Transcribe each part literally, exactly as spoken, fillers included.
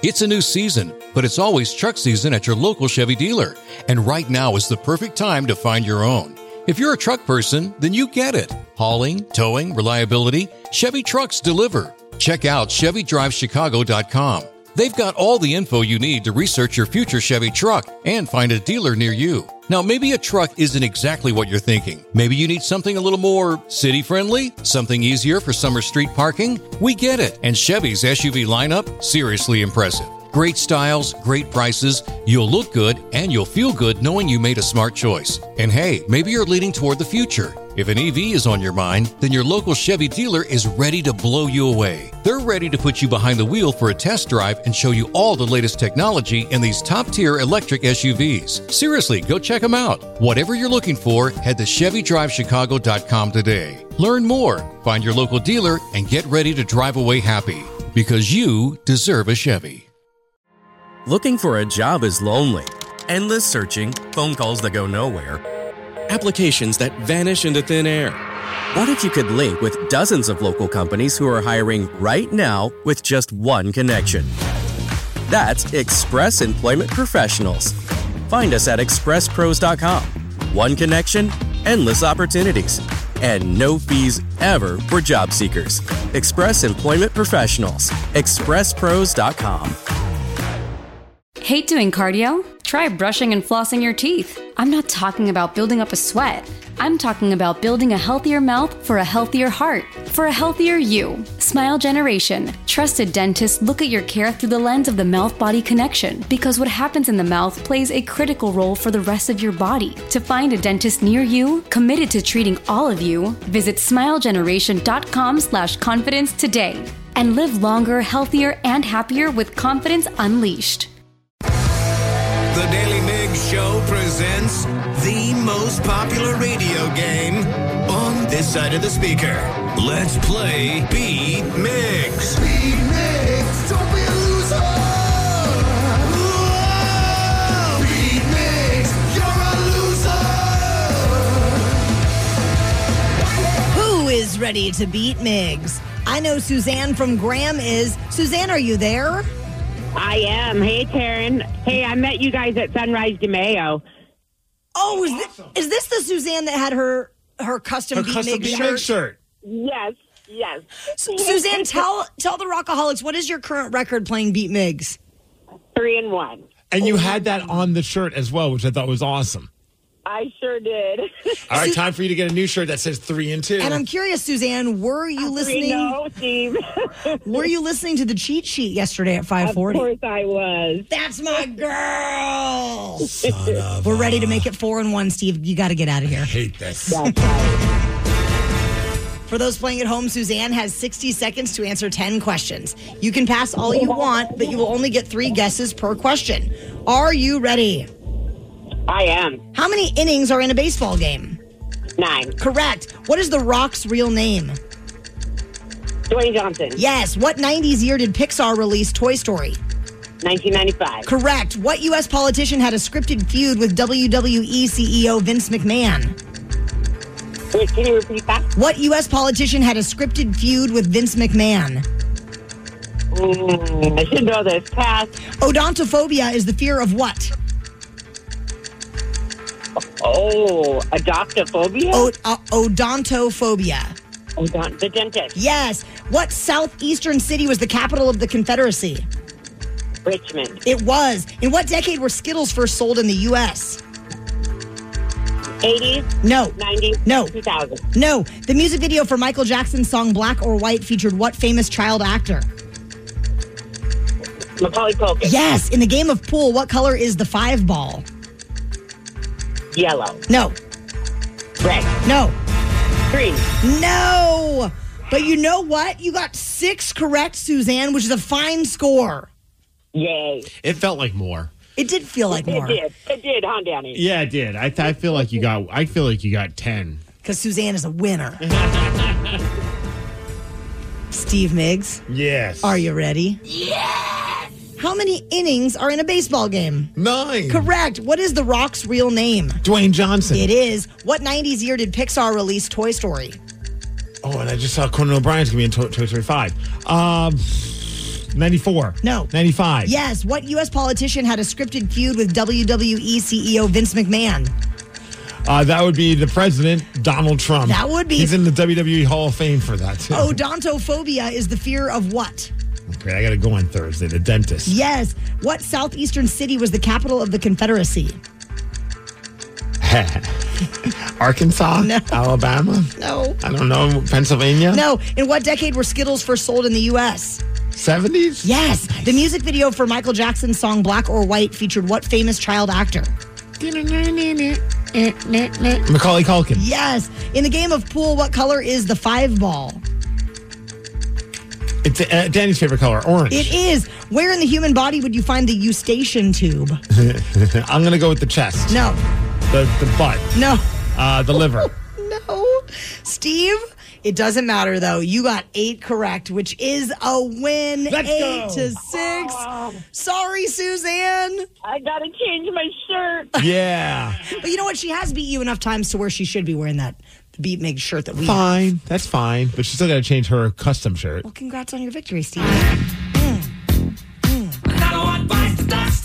It's a new season, but it's always truck season at your local Chevy dealer. And right now is the perfect time to find your own. If you're a truck person, then you get it. Hauling, towing, reliability, Chevy trucks deliver. Check out Chevy Drive Chicago dot com. They've got all the info you need to research your future Chevy truck and find a dealer near you. Now, maybe a truck isn't exactly what you're thinking. Maybe you need something a little more city-friendly, something easier for summer street parking. We get it. And Chevy's S U V lineup, seriously impressive. Great styles, great prices, you'll look good, and you'll feel good knowing you made a smart choice. And hey, maybe you're leaning toward the future. If an E V is on your mind, then your local Chevy dealer is ready to blow you away. They're ready to put you behind the wheel for a test drive and show you all the latest technology in these top-tier electric S U Vs. Seriously, go check them out. Whatever you're looking for, head to Chevy Drive Chicago dot com today. Learn more, find your local dealer, and get ready to drive away happy. Because you deserve a Chevy. Looking for a job is lonely. Endless searching, phone calls that go nowhere, applications that vanish into thin air. What if you could link with dozens of local companies who are hiring right now with just one connection? That's Express Employment Professionals. Find us at express pros dot com. One connection, endless opportunities, and no fees ever for job seekers. Express Employment Professionals. express pros dot com. Hate doing cardio? Try brushing and flossing your teeth. I'm not talking about building up a sweat. I'm talking about building a healthier mouth for a healthier heart, for a healthier you. Smile Generation. Trusted dentists look at your care through the lens of the mouth-body connection, because what happens in the mouth plays a critical role for the rest of your body. To find a dentist near you, committed to treating all of you, visit smile generation dot com slash confidence today. And live longer, healthier, and happier with confidence unleashed. The Daily Migs Show presents the most popular radio game on this side of the speaker. Let's play Beat Migs. Beat Migs, don't be a loser. Whoa! Beat Migs, you're a loser. Who is ready to beat Migs? I know Suzanne from Graham is. Suzanne, are you there? I am. Hey, Taryn. Hey, I met you guys at Sunrise de Mayo. Oh, is, awesome. this, is this the Suzanne that had her her custom her Beat custom Mig shirt? shirt? Yes, yes. So, Suzanne, tell tell the Rockaholics, what is your current record playing Beat Migs? Three and one. And you had that on the shirt as well, which I thought was awesome. I sure did. All right, time for you to get a new shirt that says three and two. And I'm curious, Suzanne, were you listening? No, Steve. Were you listening to the cheat sheet yesterday at five forty? Of course I was. That's my girl. Son of We're ready to make it four and one, Steve. You got to get out of here. I hate this. That's right. For those playing at home, Suzanne has sixty seconds to answer ten questions. You can pass all you want, but you will only get three guesses per question. Are you ready? I am. How many innings are in a baseball game? Nine. Correct. What is The Rock's real name? Dwayne Johnson. Yes. What nineties year did Pixar release Toy Story? nineteen ninety-five. Correct. What U S politician had a scripted feud with W W E C E O Vince McMahon? Wait, can you repeat that? What U S politician had a scripted feud with Vince McMahon? Mm, I should know this. Pass. Odontophobia is the fear of what? Oh, adoptophobia? O- uh, odontophobia. Odont- the dentist. Yes. What southeastern city was the capital of the Confederacy? Richmond. It was. In what decade were Skittles first sold in the U S? eighties? No. nineties? No. two thousand? No. The music video for Michael Jackson's song Black or White featured what famous child actor? Macaulay Culkin. Yes. In the game of pool, what color is the five ball? Yellow. No. Red. No. Green. No. But you know what? You got six correct, Suzanne, which is a fine score. Yay. It felt like more. It did feel like more. It did. It did, huh, Danny? Yeah, it did. I, th- I feel like you got. I feel like you got ten. Because Suzanne is a winner. Steve Miggs. Yes. Are you ready? Yes. How many innings are in a baseball game? Nine. Correct. What is The Rock's real name? Dwayne Johnson. It is. What nineties year did Pixar release Toy Story? Oh, and I just saw Conan O'Brien's going to be in Toy Story five. Um, ninety-four. No. ninety-five. Yes. What U S politician had a scripted feud with W W E C E O Vince McMahon? Uh, that would be the president, Donald Trump. That would be. He's in the W W E Hall of Fame for that, too. Odontophobia is the fear of what? Okay, I got to go on Thursday. The dentist. Yes. What southeastern city was the capital of the Confederacy? Arkansas? No. Alabama? No. I don't know. Pennsylvania? No. In what decade were Skittles first sold in the U S? seventies? Yes. Nice. The music video for Michael Jackson's song Black or White featured what famous child actor? Macaulay Culkin. Yes. In the game of pool, what color is the five ball? It's uh, Danny's favorite color, orange. It is. Where in the human body would you find the eustachian tube? I'm going to go with the chest. No. The the butt. No. Uh, the liver. No. Steve, it doesn't matter, though. You got eight correct, which is a win. Let's eight go. to six. Oh. Sorry, Suzanne. I got to change my shirt. Yeah. But you know what? She has beat you enough times to where she should be wearing that Beat Mig shirt that we Fine. have. That's fine. But she's still got to change her custom shirt. Well, congrats on your victory, Steve. Mm. Mm. Another one bites the dust.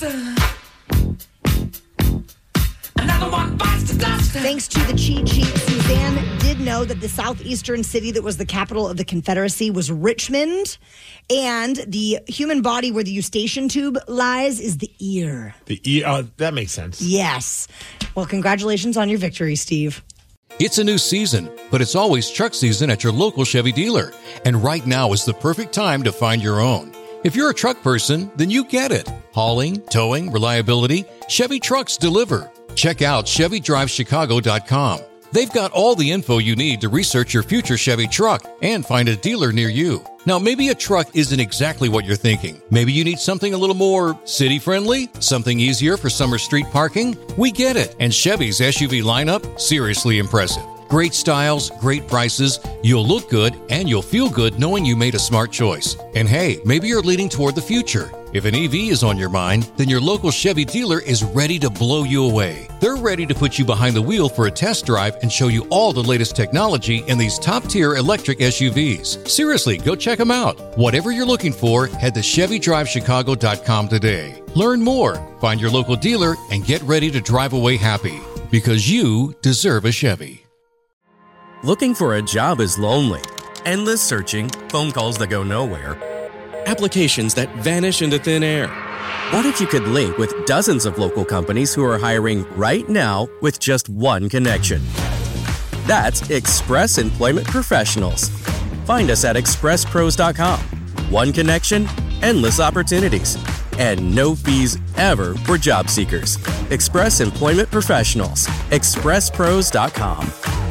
Another one bites the dust. Thanks to the cheat sheet, Suzanne did know that the southeastern city that was the capital of the Confederacy was Richmond. And the human body where the eustachian tube lies is the ear. The ear. Oh, that makes sense. Yes. Well, congratulations on your victory, Steve. It's a new season, but it's always truck season at your local Chevy dealer. And right now is the perfect time to find your own. If you're a truck person, then you get it. Hauling, towing, reliability, Chevy trucks deliver. Check out Chevy Drive Chicago dot com. They've got all the info you need to research your future Chevy truck and find a dealer near you. Now, maybe a truck isn't exactly what you're thinking. Maybe you need something a little more city-friendly, something easier for summer street parking. We get it. And Chevy's S U V lineup, seriously impressive. Great styles, great prices, you'll look good, and you'll feel good knowing you made a smart choice. And hey, maybe you're leaning toward the future. If an E V is on your mind, then your local Chevy dealer is ready to blow you away. They're ready to put you behind the wheel for a test drive and show you all the latest technology in these top-tier electric S U Vs. Seriously, go check them out. Whatever you're looking for, head to Chevy Drive Chicago dot com today. Learn more, find your local dealer, and get ready to drive away happy. Because you deserve a Chevy. Looking for a job is lonely. Endless searching, phone calls that go nowhere, applications that vanish into thin air. What if you could link with dozens of local companies who are hiring right now with just one connection? That's Express Employment Professionals. Find us at express pros dot com. One connection, endless opportunities, and no fees ever for job seekers. Express Employment Professionals. express pros dot com.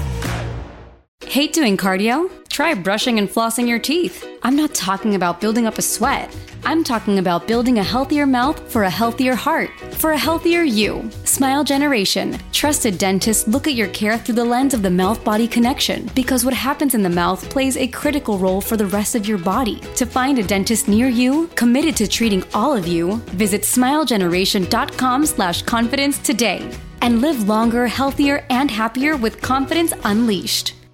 Hate doing cardio? Try brushing and flossing your teeth. I'm not talking about building up a sweat. I'm talking about building a healthier mouth for a healthier heart, for a healthier you. Smile Generation. Trusted dentists look at your care through the lens of the mouth-body connection, because what happens in the mouth plays a critical role for the rest of your body. To find a dentist near you, committed to treating all of you, visit smile generation dot com slash confidence today and live longer, healthier, and happier with confidence unleashed.